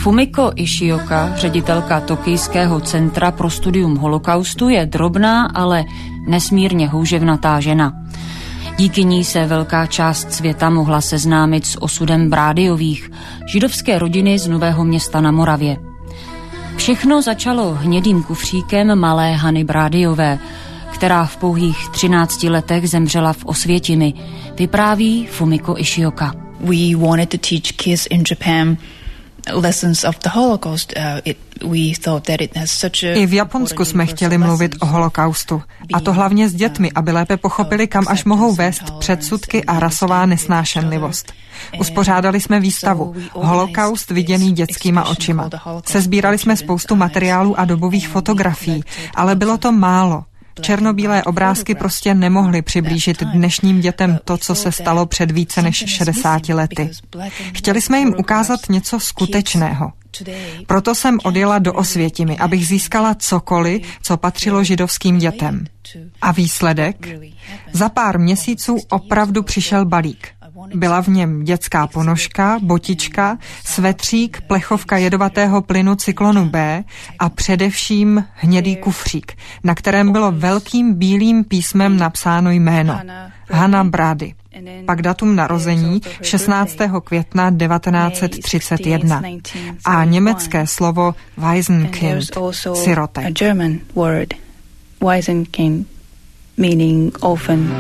Fumiko Ishioka, ředitelka Tokijského centra pro studium holokaustu, je drobná, ale nesmírně houževnatá žena. Díky ní se velká část světa mohla seznámit s osudem Brádyových, židovské rodiny z Nového Města na Moravě. Všechno začalo hnědým kufříkem malé Hany Brádyové, která v pouhých 13 letech zemřela v Osvětimi, vypráví Fumiko Ishioka. We wanted to teach kids in Japan lessons of the Holocaust. We thought that it has such a... I v Japonsku jsme chtěli mluvit o holokaustu. A to hlavně s dětmi, aby lépe pochopili, kam až mohou vést předsudky a rasová nesnášenlivost. Uspořádali jsme výstavu Holokaust viděný dětskýma očima. Sesbírali jsme spoustu materiálů a dobových fotografií, ale bylo to málo. Černobílé obrázky prostě nemohly přiblížit dnešním dětem to, co se stalo před více než 60 lety. Chtěli jsme jim ukázat něco skutečného. Proto jsem odjela do Osvětimi, abych získala cokoliv, co patřilo židovským dětem. A výsledek? Za pár měsíců opravdu přišel balík. Byla v něm dětská ponožka, botička, svetřík, plechovka jedovatého plynu cyklonu B a především hnědý kufřík, na kterém bylo velkým bílým písmem napsáno jméno Hana Brady. Pak datum narození 16. května 1931 a německé slovo Waisenkind, sirotek. Waisenkind, meaning orphan.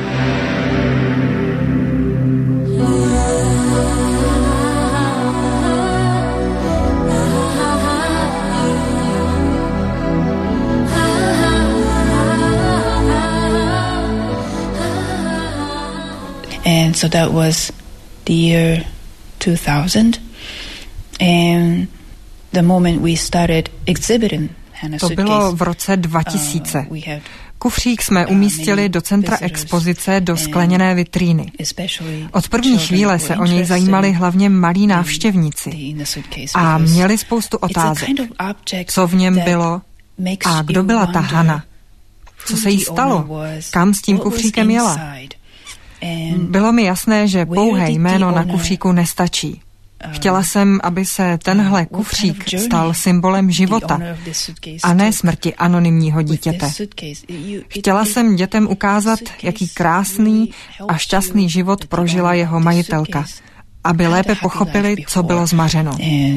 And so that was the year 2000. And the moment we started exhibiting Hannah's suitcase. To bylo v roce 2000. Kufřík jsme umístili do centra expozice do skleněné vitríny. Od první chvíle se o něj zajímali hlavně malí návštěvníci a měli spoustu otázek. Co v něm bylo a kdo byla ta Hana? Co se jí stalo? Kam s tím kufříkem jela? Bylo mi jasné, že pouhé jméno na kufříku nestačí. Chtěla jsem, aby se tenhle kufřík stal symbolem života a ne smrti anonymního dítěte. Chtěla jsem dětem ukázat, jaký krásný a šťastný život prožila jeho majitelka, aby lépe pochopili, co bylo zmařeno.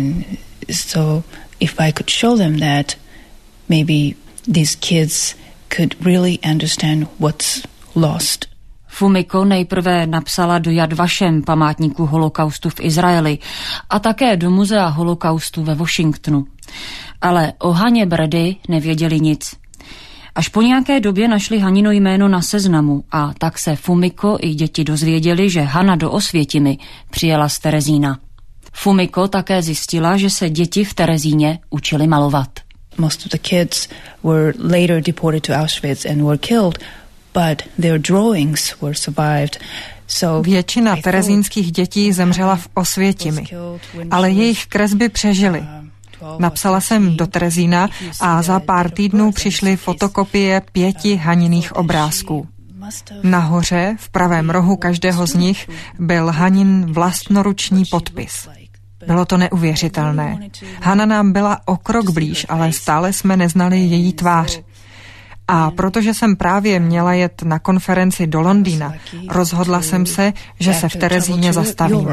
Fumiko nejprve napsala do Yad Vashem, památníku holokaustu v Izraeli, a také do Muzea holokaustu ve Washingtonu. Ale o Haně Brady nevěděli nic. Až po nějaké době našli Hanino jméno na seznamu a tak se Fumiko i děti dozvěděli, že Hana do Osvětimi přijela z Terezína. Fumiko také zjistila, že se děti v Terezíně učili malovat. Most of the kids were later deported to Auschwitz and were killed. But their drawings were survived. Většina terezínských dětí zemřela v Osvětimi, ale jejich kresby přežily. Napsala jsem do Terezína a za pár týdnů přišly fotokopie 5 Haniných obrázků. Nahoře, v pravém rohu každého z nich, byl Hanin vlastnoruční podpis. Bylo to neuvěřitelné. Hana nám byla o krok blíž, ale stále jsme neznali její tvář. A protože jsem právě měla jet na konferenci do Londýna, rozhodla jsem se, že se v Terezíně zastavím.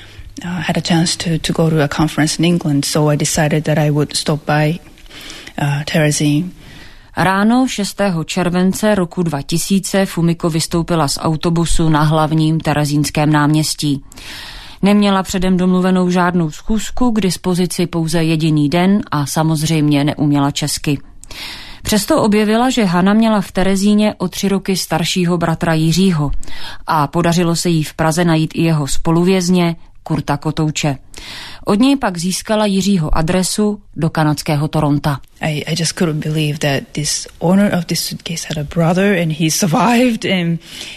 Ráno 6. července roku 2000 Fumiko vystoupila z autobusu na hlavním terezínském náměstí. Neměla předem domluvenou žádnou schůzku, k dispozici pouze jediný den a samozřejmě neuměla česky. Přesto objevila, že Hana měla v Terezíně o 3 roky staršího bratra Jiřího a podařilo se jí v Praze najít i jeho spoluvězně Kurta Kotouče. Od něj pak získala Jiřího adresu do kanadského Toronta. I just couldn't believe that this owner of this suitcase had a brother and he survived, and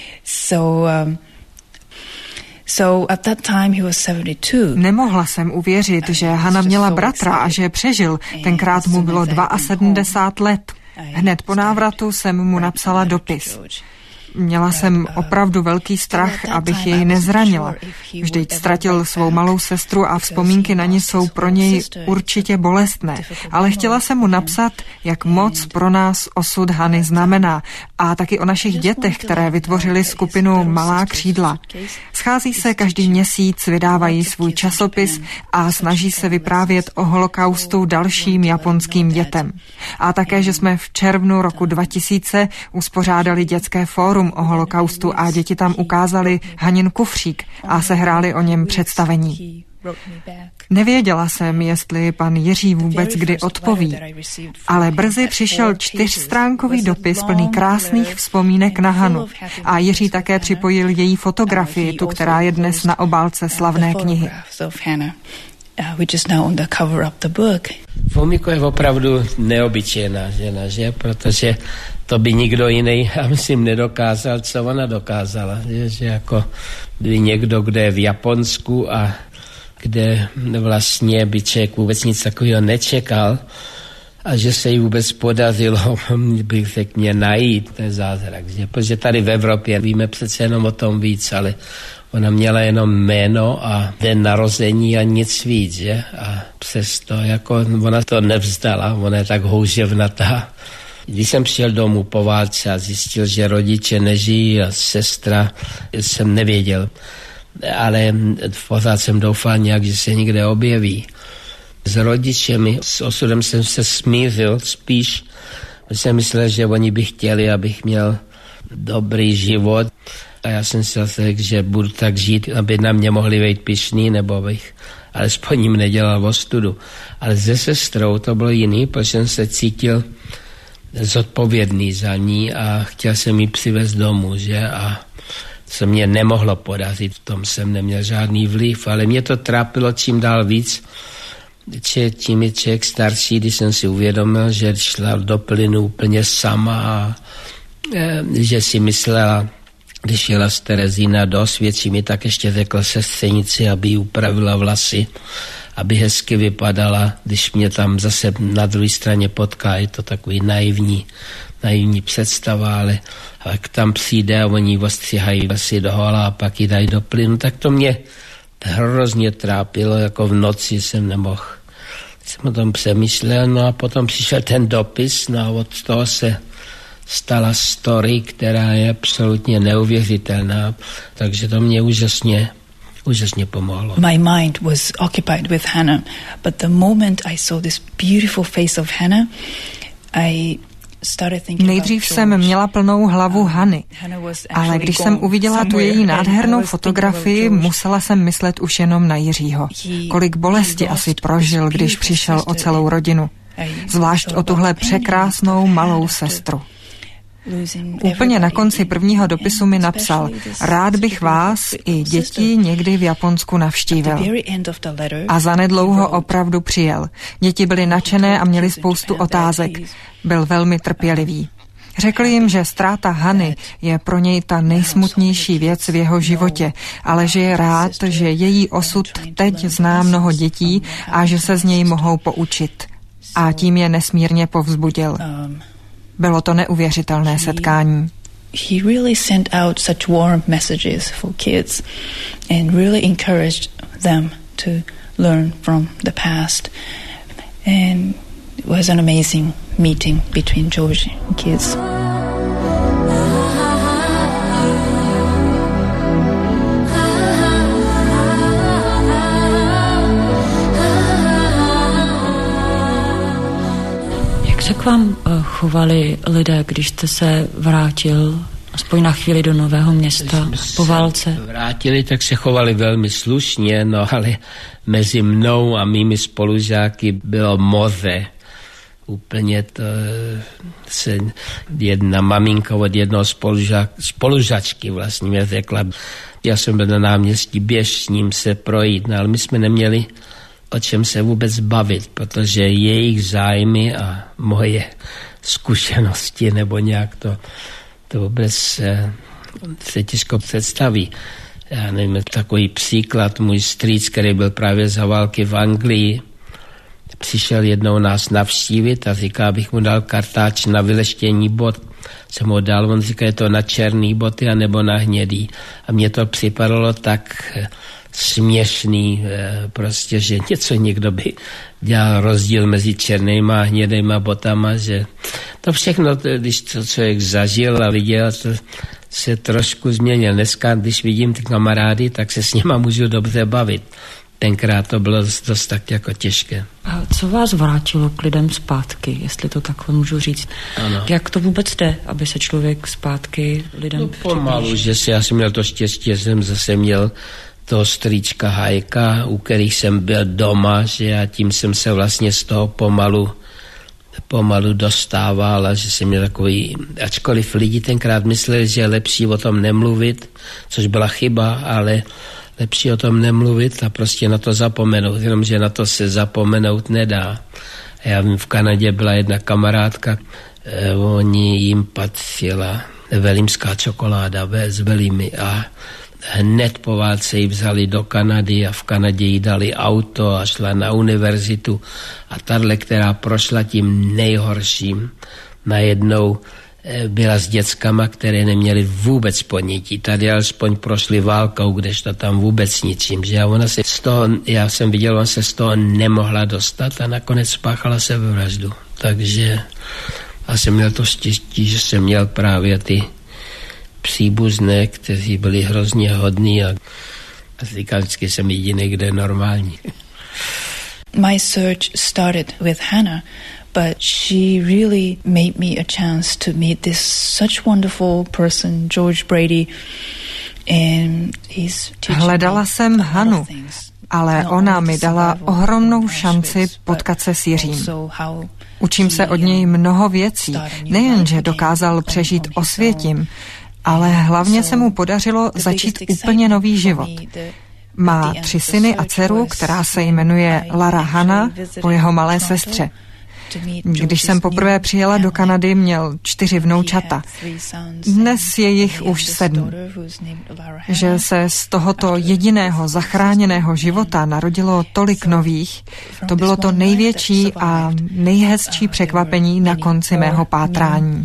so at that time he was 72. Nemohla jsem uvěřit, že Hana měla bratra a že přežil. Tenkrát mu bylo 72 let. Hned po návratu jsem mu napsala dopis. Měla jsem opravdu velký strach, abych jej nezranila. Vždyť ztratil svou malou sestru a vzpomínky na ní jsou pro něj určitě bolestné. Ale chtěla jsem mu napsat, jak moc pro nás osud Hany znamená. A taky o našich dětech, které vytvořily skupinu Malá křídla. Schází se každý měsíc, vydávají svůj časopis a snaží se vyprávět o holokaustu dalším japonským dětem. A také, že jsme v červnu roku 2000 uspořádali dětské fórum o holokaustu a děti tam ukázali Hanin kufřík a sehráli o něm představení. Nevěděla jsem, jestli pan Jiří vůbec kdy odpoví, ale brzy přišel 4stránkový dopis plný krásných vzpomínek na Hanu a Jiří také připojil její fotografii, tu, která je dnes na obálce slavné knihy. Fumiko je opravdu neobyčejná žena, že? Protože to by nikdo jiný, já myslím, nedokázal, co ona dokázala. Že jako by někdo, kde je v Japonsku a kde vlastně by člověk vůbec nic takového nečekal a že se jí vůbec podařilo, bych řekl, mě najít, to je zázrak. Že? Protože tady v Evropě víme přece jenom o tom víc, ale ona měla jenom jméno a den narození a nic víc, že? A přesto jako ona to nevzdala, ona je tak houževnatá. Když jsem přijel domů po válce a zjistil, že rodiče nežijí a sestra, jsem nevěděl. Ale pořád jsem doufal nějak, že se někde objeví. S rodičemi, s osudem jsem se smířil spíš, protože jsem myslel, že oni by chtěli, abych měl dobrý život. A já jsem si řekl, že budu tak žít, aby na mě mohli být pyšný, nebo abych alespoň jim nedělal ostudu. Ale se sestrou to bylo jiný, protože jsem se cítil zodpovědný za ní a chtěl jsem ji přivést domů, že? A se mě nemohlo podařit, v tom jsem neměl žádný vliv, ale mě to trápilo čím dál víc. Tím je člověk starší, když jsem si uvědomil, že šla do plynu úplně sama a že si myslela, když jela z Terezína do Osvětí, mi tak ještě řekla sestřenici, aby jí upravila vlasy, aby hezky vypadala, když mě tam zase na druhé straně potká, je to takový naivní představa, ale jak tam přijde a oni ostřihají vlasy do hola a pak ji dají do plynu, tak to mě hrozně trápilo, jako v noci jsem nemohl. Jsem o tom přemýšlel, no a potom přišel ten dopis, no a od toho se stala story, která je absolutně neuvěřitelná, takže to mě úžasně pomohlo. My mind was occupied with Hannah, but the moment I saw this beautiful face of Hannah, Nejdřív jsem měla plnou hlavu Hany, ale když jsem uviděla tu její nádhernou fotografii, musela jsem myslet už jenom na Jiřího. Kolik bolesti asi prožil, když přišel o celou rodinu. Zvlášť o tuhle překrásnou malou sestru. Úplně na konci prvního dopisu mi napsal: rád bych vás i děti někdy v Japonsku navštívil. A zanedlouho opravdu přijel. Děti byly nadšené a měly spoustu otázek. Byl velmi trpělivý. Řekl jim, že ztráta Hany je pro něj ta nejsmutnější věc v jeho životě, ale že je rád, že její osud teď zná mnoho dětí a že se z něj mohou poučit. A tím je nesmírně povzbudil. Bylo to neuvěřitelné setkání. He really sent out such warm messages for kids and really encouraged them to learn from the past. And it was an amazing meeting between George and kids. Jak se k vám chovali lidé, když jste se vrátil aspoň na chvíli do Nového Města po válce? Vrátili, tak se chovali velmi slušně, no ale mezi mnou a mými spolužáky bylo moře. Úplně to se jedna maminka od jednoho spolužačky vlastně mě řekla, já jsem byl na náměstí, běž s ním se projít, no, ale my jsme neměli o čem se vůbec bavit, protože jejich zájmy a moje zkušenosti nebo nějak to vůbec se těžko představí. Já nevím, takový příklad, můj strýc, který byl právě za války v Anglii, přišel jednou nás navštívit a říká, abych mu dal kartáč na vyleštění bot. jsem ho dal, on říká, je to na černý boty anebo na hnědý. A mně to připadalo tak směšný, prostě, že něco někdo by dělal rozdíl mezi černýma a hnědýma botama, že to všechno, když to člověk zažil a viděl, to se trošku změnil. Dneska, když vidím ty kamarády, tak se s nima můžu dobře bavit. Tenkrát to bylo dost tak jako těžké. A co vás vrátilo k lidem zpátky, jestli to takhle můžu říct? Ano. Jak to vůbec jde, aby se člověk zpátky lidem pomalu, že já jsem měl to štěstí, že jsem zase měl toho strýčka Hajka, u kterých jsem byl doma, že a tím jsem se vlastně z toho pomalu dostával a že jsem měl takový, ačkoliv lidi tenkrát mysleli, že je lepší o tom nemluvit, což byla chyba, ale lepší o tom nemluvit a prostě na to zapomenout, jenomže na to se zapomenout nedá. Já vím, v Kanadě byla jedna kamarádka, oni jim patřila velímská čokoláda s velými a hned po válce ji vzali do Kanady a v Kanadě jí dali auto a šla na univerzitu a tahle, která prošla tím nejhorším, najednou byla s dětskama, které neměly vůbec ponětí. Tady alespoň prošli válkou, kdežto tam vůbec ničím. Že ona se z toho, já jsem viděl, ona se z toho nemohla dostat a nakonec spáchala sebevraždu. Takže já jsem měl to štěstí, že jsem měl právě ty příbuzné, kteří byli hrozně hodní a říkám, vždycky jsem jediný, kde je normální. My search started with Hannah, but she really made me a chance to meet this such wonderful person, George Brady, and he's Hledala jsem Hanu, ale ona mi dala ohromnou šanci potkat se s Jiřím. Učím se od něj mnoho věcí, nejenže dokázal přežít Osvětim, ale hlavně se mu podařilo začít úplně nový život. Má 3 syny a dceru, která se jmenuje Lara Hanna po jeho malé sestře. Když jsem poprvé přijela do Kanady, měl 4 vnoučata. Dnes je jich už 7. Že se z tohoto jediného zachráněného života narodilo tolik nových, to bylo to největší a nejhezčí překvapení na konci mého pátrání.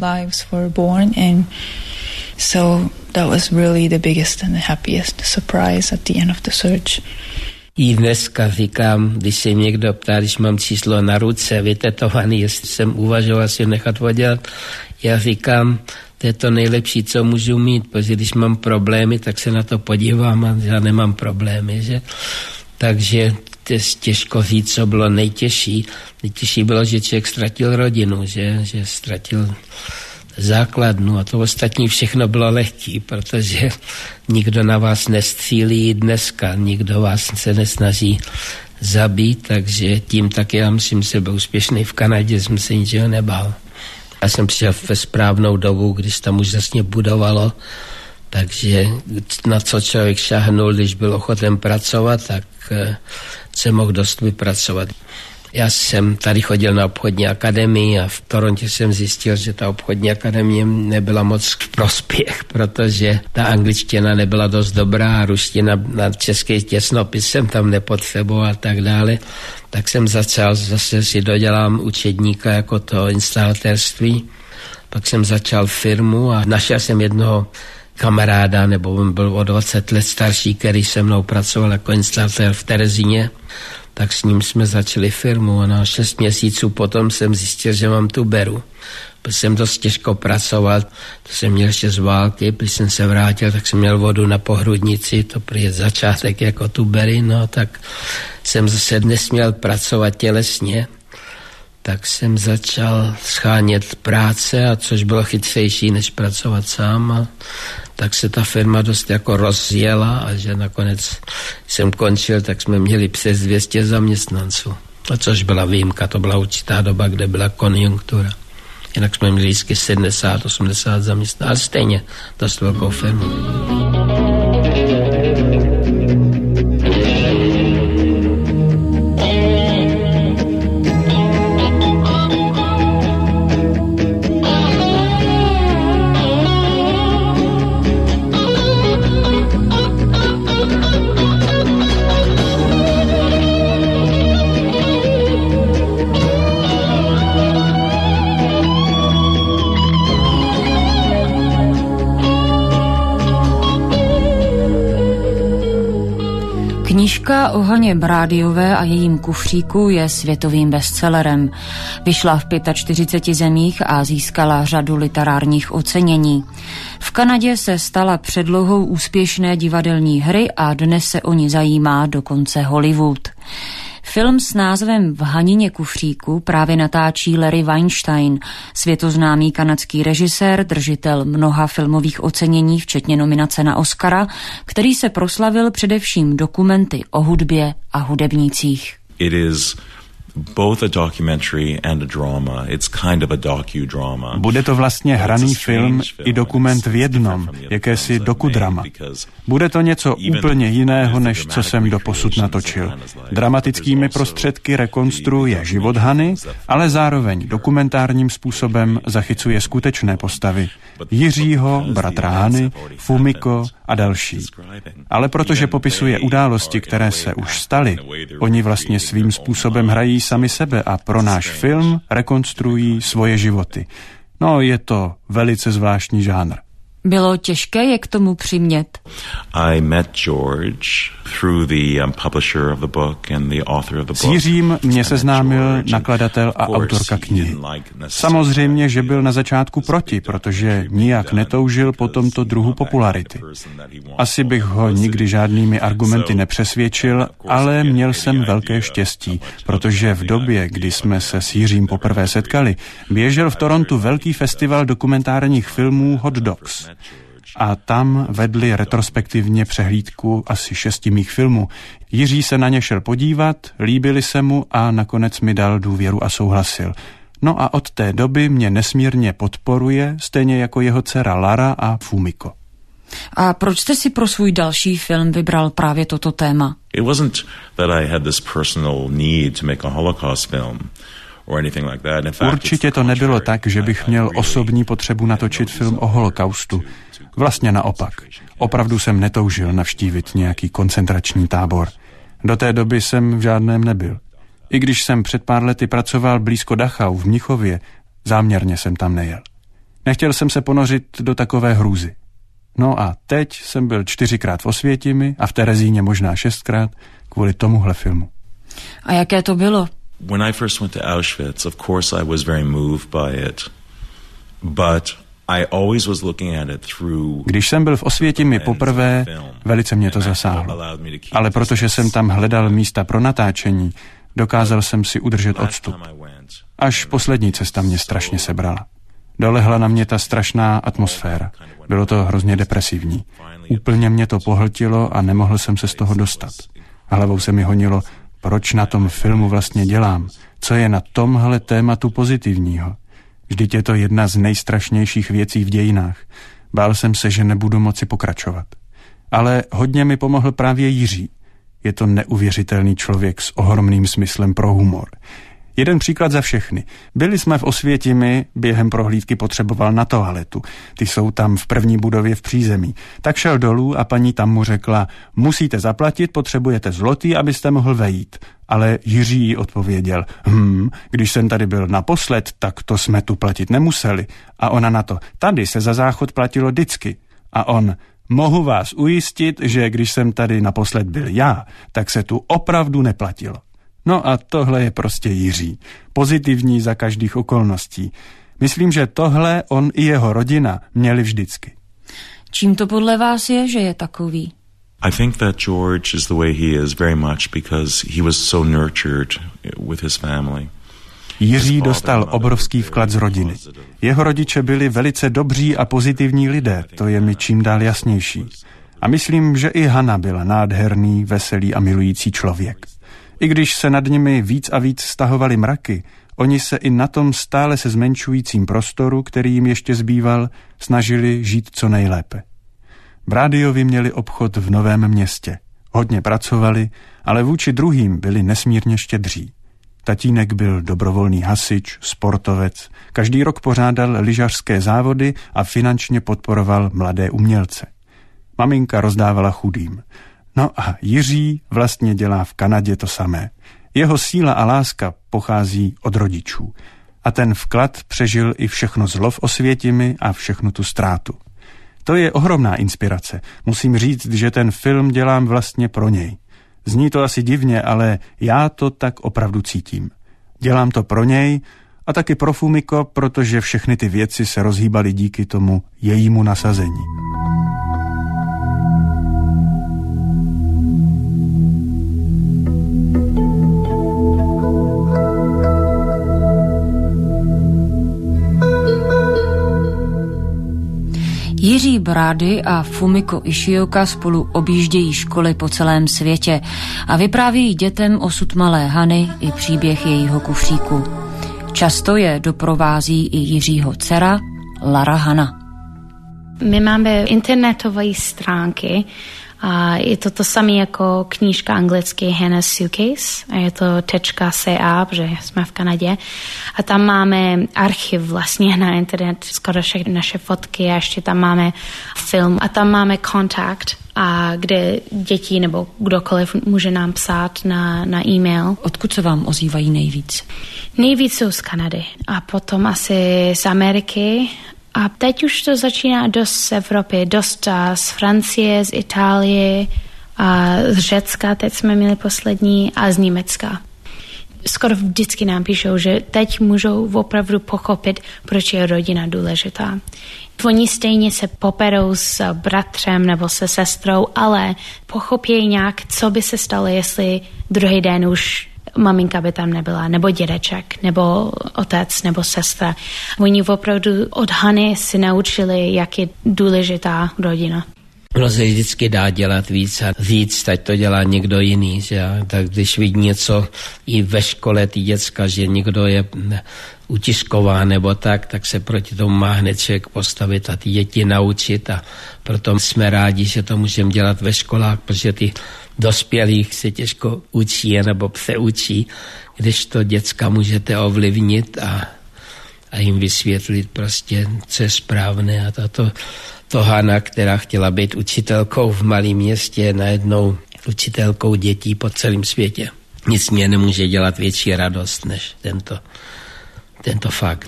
So that was really the biggest and the happiest surprise at the end of the search. I dneska říkám, když se někdo ptá, když mám číslo na ruce vytetovaný, jestli jsem uvažoval si nechat oddělat, já říkám, to je to nejlepší, co můžu mít, protože když mám problémy, tak se na to podívám a já nemám problémy, že? Takže těžko říct, co bylo nejtěžší. Nejtěžší bylo, že člověk ztratil rodinu, že ztratil základnu a to ostatní všechno bylo lehký, protože nikdo na vás nestřílí dneska, nikdo vás se nesnaží zabít, takže tím taky já musím se byl úspěšný v Kanadě, jsem se ničeho nebál. Já jsem přišel ve správnou dobu, když tam už vlastně budovalo, takže na co člověk šahnul, když byl ochoten pracovat, tak se mohl dost vypracovat. Já jsem tady chodil na obchodní akademii a v Torontě jsem zjistil, že ta obchodní akademie nebyla moc v prospěch, protože ta angličtina nebyla dost dobrá a ruština na český těsnopis jsem tam nepotřeboval a tak dále. Tak jsem začal, zase si dodělám učedníka jako to instalatérství. Pak jsem začal firmu a našel jsem jednoho kamaráda, nebo on byl o 20 let starší, který se mnou pracoval jako instalatér v Terezíně. Tak s ním jsme začali firmu a na 6 měsíců potom jsem zjistil, že mám tuberu. Protože jsem dost těžko pracoval, to jsem měl ještě z války, když jsem se vrátil, tak jsem měl vodu na pohrudnici, to prý začátek jako tubery, no tak jsem zase nesměl pracovat tělesně, tak jsem začal schánět práce, a což bylo chytřejší, než pracovat sám a tak se ta firma dost jako rozjela a že nakonec jsem končil, tak jsme měli přes 200 zaměstnanců. A což byla výjimka, to byla určitá doba, kde byla konjunktura. Jinak jsme měli vždycky 70-80 zaměstnanců, ale stejně dost velkou firmu. Knížka o Haně Brádyové a jejím kufříku je světovým bestsellerem. Vyšla v 45 zemích a získala řadu literárních ocenění. V Kanadě se stala předlohou úspěšné divadelní hry a dnes se o ní zajímá dokonce Hollywood. Film s názvem V Hanině kufříku právě natáčí Larry Weinstein, světoznámý kanadský režisér, držitel mnoha filmových ocenění, včetně nominace na Oscara, který se proslavil především dokumenty o hudbě a hudebnících. It is both a documentary and a drama. It's kind of a docudrama. Bude to vlastně hraný film i dokument v jednom, jakési dokudrama. Bude to něco úplně jiného, než co jsem doposud natočil. Dramatickými prostředky rekonstruuje život Hany, ale zároveň dokumentárním způsobem zachycuje skutečné postavy. Jiřího, bratra Hany, Fumiko a další. Ale protože popisuje události, které se už staly, oni vlastně svým způsobem hrají sami sebe a pro náš film rekonstruují svoje životy. No, je to velice zvláštní žánr. Bylo těžké je k tomu přimět? I met George through the publisher of the book and the author of the book. S Jiřím mě seznámil nakladatel a autorka knihy. Samozřejmě, že byl na začátku proti, protože nijak netoužil po tomto druhu popularity. Asi bych ho nikdy žádnými argumenty nepřesvědčil, ale měl jsem velké štěstí, protože v době, kdy jsme se s Jiřím poprvé setkali, běžel v Torontu velký festival dokumentárních filmů Hot Dogs. A tam vedli retrospektivně přehlídku asi 6 mých filmů. Jiří se na ně šel podívat, líbili se mu a nakonec mi dal důvěru a souhlasil. No a od té doby mě nesmírně podporuje, stejně jako jeho dcera Lara a Fumiko. A proč jste si pro svůj další film vybral právě toto téma? It wasn't that I had this personal need to make a Holocaust film. Určitě to nebylo tak, že bych měl osobní potřebu natočit film o holokaustu. Vlastně naopak. Opravdu jsem netoužil navštívit nějaký koncentrační tábor. Do té doby jsem v žádném nebyl. I když jsem před pár lety pracoval blízko Dachau v Mnichově, záměrně jsem tam nejel. Nechtěl jsem se ponořit do takové hrůzy. No a teď jsem byl 4krát v Osvětimi a v Terezíně možná 6krát kvůli tomuhle filmu. A jaké to bylo? When I first went to Auschwitz, of course I was very moved by it, but I always was looking at it through. Když jsem byl v Osvětimi poprvé, velice mě to zasáhlo. Ale protože jsem tam hledal místa pro natáčení, dokázal jsem si udržet odstup. Až poslední cesta mě strašně sebrala. Dolehla na mě ta strašná atmosféra. Bylo to hrozně depresivní. Úplně mě to pohltilo a nemohl jsem se z toho dostat. Hlavou se mi honilo, proč na tom filmu vlastně dělám? Co je na tomhle tématu pozitivního? Vždyť je to jedna z nejstrašnějších věcí v dějinách. Bál jsem se, že nebudu moci pokračovat. Ale hodně mi pomohl právě Jiří. Je to neuvěřitelný člověk s ohromným smyslem pro humor. Jeden příklad za všechny. Byli jsme v Osvětimi, během prohlídky potřeboval na toaletu. Ty jsou tam v první budově v přízemí. Tak šel dolů a paní tam mu řekla, musíte zaplatit, potřebujete zlotý, abyste mohl vejít. Ale Jiří jí odpověděl, když jsem tady byl naposled, tak to jsme tu platit nemuseli. A ona na to, tady se za záchod platilo vždycky. A on, mohu vás ujistit, že když jsem tady naposled byl já, tak se tu opravdu neplatilo. No a tohle je prostě Jiří. Pozitivní za každých okolností. Myslím, že tohle on i jeho rodina měli vždycky. Čím to podle vás je, že je takový? I think that George is the way he is very much because he was so nurtured with his family. Jiří dostal obrovský vklad z rodiny. Jeho rodiče byli velice dobří a pozitivní lidé, to je mi čím dál jasnější. A myslím, že i Hana byla nádherný, veselý a milující člověk. I když se nad nimi víc a víc stahovaly mraky, oni se i na tom stále se zmenšujícím prostoru, který jim ještě zbýval, snažili žít co nejlépe. Brádyovi měli obchod v Novém Městě. Hodně pracovali, ale vůči druhým byli nesmírně štědří. Tatínek byl dobrovolný hasič, sportovec, každý rok pořádal lyžařské závody a finančně podporoval mladé umělce. Maminka rozdávala chudým. No a Jiří vlastně dělá v Kanadě to samé. Jeho síla a láska pochází od rodičů. A ten vklad přežil i všechno zlo v Osvětimi a všechnu tu ztrátu. To je ohromná inspirace. Musím říct, že ten film dělám vlastně pro něj. Zní to asi divně, ale já to tak opravdu cítím. Dělám to pro něj a taky pro Fumiko, protože všechny ty věci se rozhýbaly díky tomu jejímu nasazení. Jiří Brády a Fumiko Ishioka spolu objíždějí školy po celém světě a vyprávějí dětem osud malé Hany i příběh jejího kufříku. Často je doprovází i Jiřího dcera Lara Hana. My máme internetové stránky a je to samé jako knížka anglicky Hannah's Suitcase a je to .ca, protože jsme v Kanadě a tam máme archiv vlastně na internet, skoro všechny naše fotky a ještě tam máme film a tam máme kontakt, a kde děti nebo kdokoliv může nám psát na e-mail. Odkud se vám ozývají nejvíc? Nejvíc jsou z Kanady a potom asi z Ameriky. A teď už to začíná dost z Evropy, dost z Francie, z Itálie, a z Řecka, teď jsme měli poslední, a z Německa. Skoro vždycky nám píšou, že teď můžou opravdu pochopit, proč je rodina důležitá. Oni stejně se poperou s bratrem nebo se sestrou, ale pochopí nějak, co by se stalo, jestli druhý den už maminka by tam nebyla, nebo dědeček, nebo otec, nebo sestra. Oni opravdu od Hany si naučili, jak je důležitá rodina. Ono se vždycky dá dělat víc a víc, teď to dělá někdo jiný, že? Tak když vidí něco i ve škole ty děcka, že někdo je utisková nebo tak se proti tomu má hned člověk postavit a ty děti naučit a proto jsme rádi, že to můžeme dělat ve školách, protože ty dospělých se těžko učí nebo se učí, když to děcka můžete ovlivnit a jim vysvětlit prostě, co je správné a to Hana, která chtěla být učitelkou v malém městě, najednou učitelkou dětí po celém světě. Nic mě nemůže dělat větší radost než tento fakt.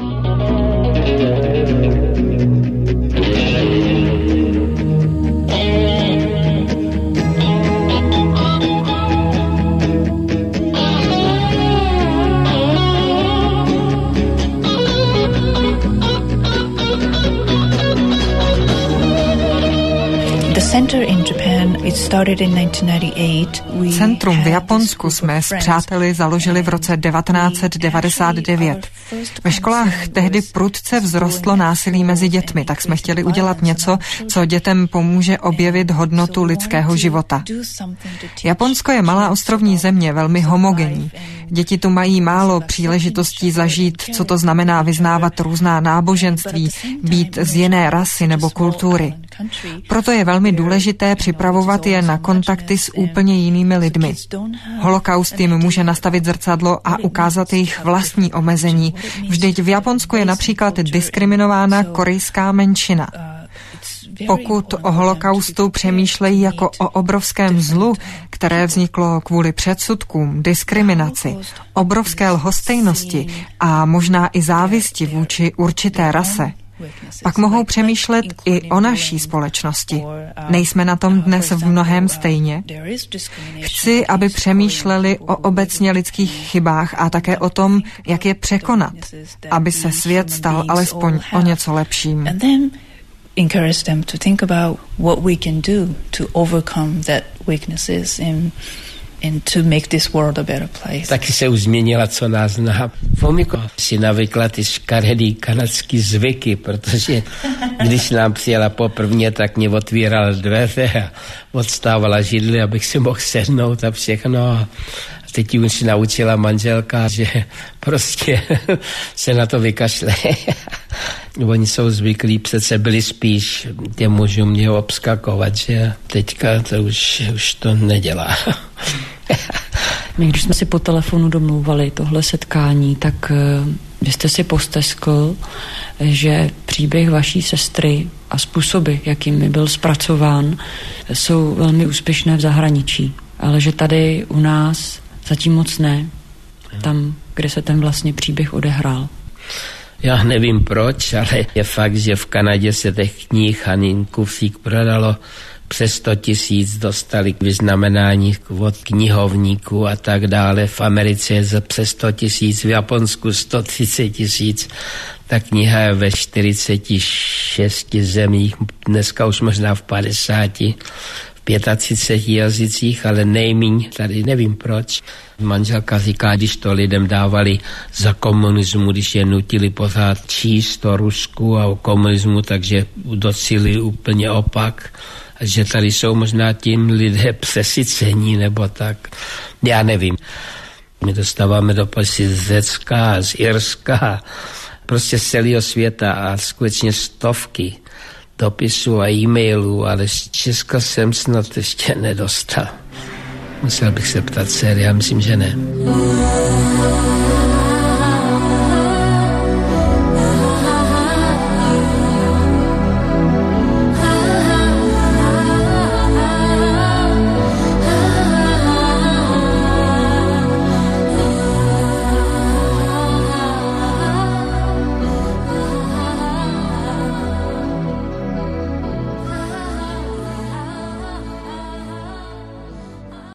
Centrum v Japonsku jsme s přáteli založili v roce 1999. Ve školách tehdy prudce vzrostlo násilí mezi dětmi, tak jsme chtěli udělat něco, co dětem pomůže objevit hodnotu lidského života. Japonsko je malá ostrovní země, velmi homogenní. Děti tu mají málo příležitostí zažít, co to znamená vyznávat různá náboženství, být z jiné rasy nebo kultury. Proto je velmi důležité připravovat je na kontakty s úplně jinými lidmi. Holokaust jim může nastavit zrcadlo a ukázat jejich vlastní omezení. Vždyť v Japonsku je například diskriminována korejská menšina. Pokud o holokaustu přemýšlejí jako o obrovském zlu, které vzniklo kvůli předsudkům, diskriminaci, obrovské lhostejnosti a možná i závisti vůči určité rase, pak mohou přemýšlet i o naší společnosti. Nejsme na tom dnes v mnohém stejně? Chci, aby přemýšleli o obecně lidských chybách a také o tom, jak je překonat, aby se svět stal alespoň o něco lepším. Encourage them to think about what we can do to overcome that weaknesses and to make this world a better place. Taky se už změnila, co nás zná. Fumiko si navykla ty škaredý kanadský zvyky, protože když nám přijela poprvně, tak mě otvírala dveře a odstávala židli, abych si mohl sednout a všechno. A teď už si naučila manželka, že prostě se na to vykašle. Oni jsou zvyklí, přece byli spíš těm mužům mě obskakovat, že teďka to už to nedělá. My, když jsme si po telefonu domlouvali tohle setkání, tak vy jste si posteskl, že příběh vaší sestry a způsoby, jakými byl zpracován, jsou velmi úspěšné v zahraničí, ale že tady u nás zatím moc ne, tam, kde se ten vlastně příběh odehrál. Já nevím proč, ale je fakt, že v Kanadě se těch knih Hanin kufřík prodalo přes 100 000 dostali vyznamenání od knihovníků a tak dále. V Americe je přes 100 000, v Japonsku 130 000. Ta kniha je ve 46 zemích, dneska už možná v 50, v 35 jazycích, ale nejmíň, tady nevím proč. Manželka říká, když to lidem dávali za komunismu, když je nutili pořád číst o Rusku a o komunismu, takže docílili úplně opak. A že tady jsou možná tím lidé přesycení nebo tak. Já nevím. My dostáváme dopisy z Řecka, z Irska, prostě z celého světa a skutečně stovky dopisů a e-mailů, ale z Česka jsem snad ještě nedostal. Musel bych se ptat dcery, já myslím, že ne.